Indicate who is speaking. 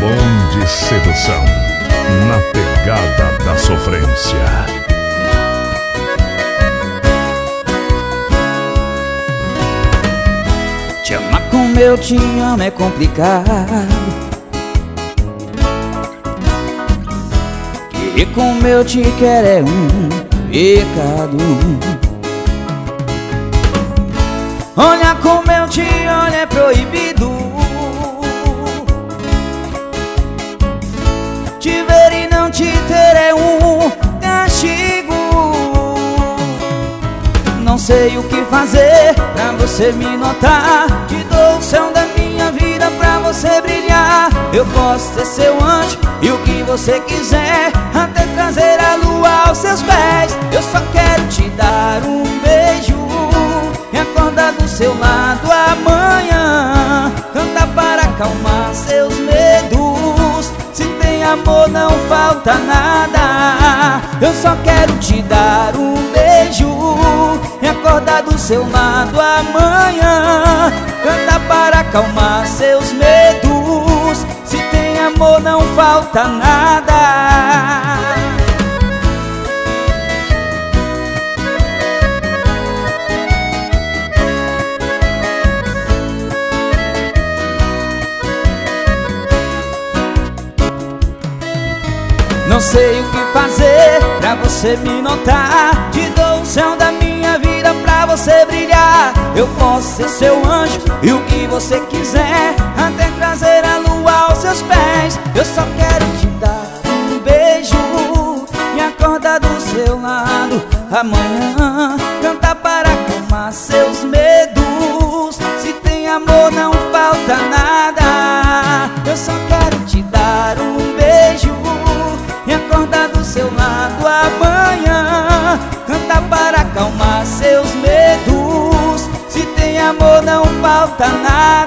Speaker 1: bom de sedução, na pegada da sofrência.
Speaker 2: Te amar como eu te amo é complicado, e como eu te quero é um pecado. Olhar como eu te olho é proibido, te ver e não te ter é um castigo. Não sei o que fazer pra você me notar, te dou o céu da minha vida pra você brilhar. Eu posso ser seu anjo e o que você quiser, até trazer a lua aos seus pés. Eu só quero te dar um beijo e acordar do seu lado amanhã, cantar para acalmar seus medos. Se tem amor não falta nada. Eu só quero te dar um beijo e acordar do seu lado amanhã, cantar para acalmar seus medos. Se tem amor não falta nada. Não sei o que fazer pra você me notar, te dou o céu da minha vida pra você brilhar. Eu posso ser seu anjo e o que você quiser, até trazer a lua aos seus pés. Eu só quero te dar um beijo e acordar do seu lado amanhã, cantar para acalmar seus medos. Se tem amor não falta nada. Eu só quero te dar um beijo e acordar do seu lado amanhã, cantar para acalmar seus medos. Se tem amor não falta nada.